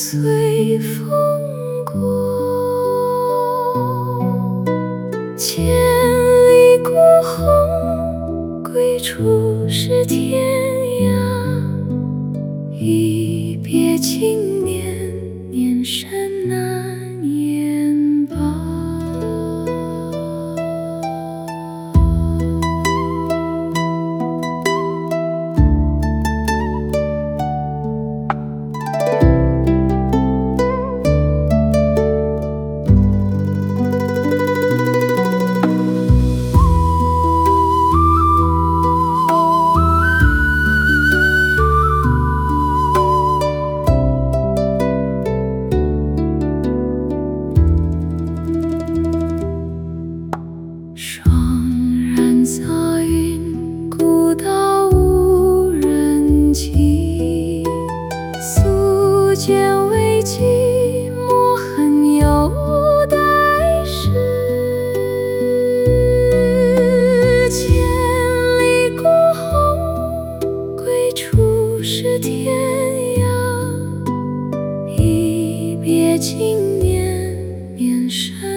随风过，千里孤鸿，归处是天涯。一别经年，年深难言罢。霜染杂云，古道无人迹。素笺为迹，墨痕有待时。千里孤鸿，归处是天涯。一别经年，年深